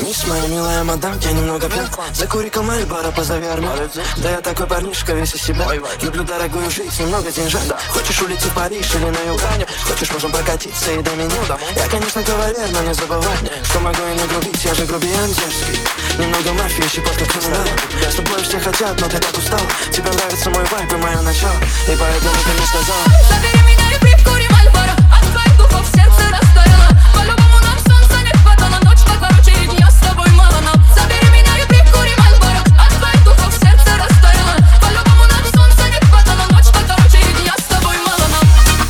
Вернись, моя милая мадам, я немного пьян. Закури-ка Мальборо, позови армян. Да я такой парнишка, весь из себя. Люблю дорогую жизнь, немного деньжат. Хочешь улететь в Париж или на Югане? Хочешь, можем прокатиться и до меня. Я, конечно, кавалер, но не забывай, что могу и не грубить, я же грубиян дерзкий. Немного мафии, щепотка криминала. С тобой все хотят, но ты так устал. Тебе нравится мой вайб и мое начало, и поэтому ты мне сказал: забери меня и прикури Мальборо. От твоих духов сердце растаяло. По-любому нам солнца не хватало. Ночь покороче и дня с тобой мало нам. Забери меня и прикури Мальборо. От твоих духов сердце растаяло. По-любому нам солнца не хватало. Ночь покороче и дня с тобой мало нам.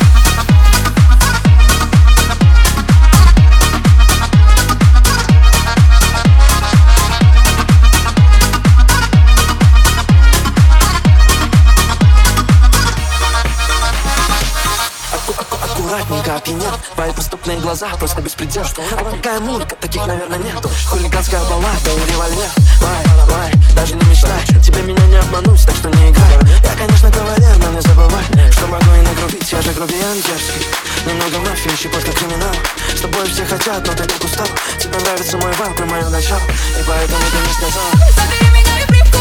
Аккуратненько опьянел, твои преступные глаза, просто беспредел. А такая музыка, таких, наверное, нету. Хулиганская баллада и револьвер. Вай, даже не мечтай, тебе меня не обмануть, так что не играй. Я, конечно, кавалер, но не забывай, что могу и нагрубить, я же грубиян дерзкий. Немного мафии, щепотка криминала. С тобой все хотят, но ты так устал. Тебе нравится мой вайб и мое начало, и поэтому ты мне сказал: забери меня и прикури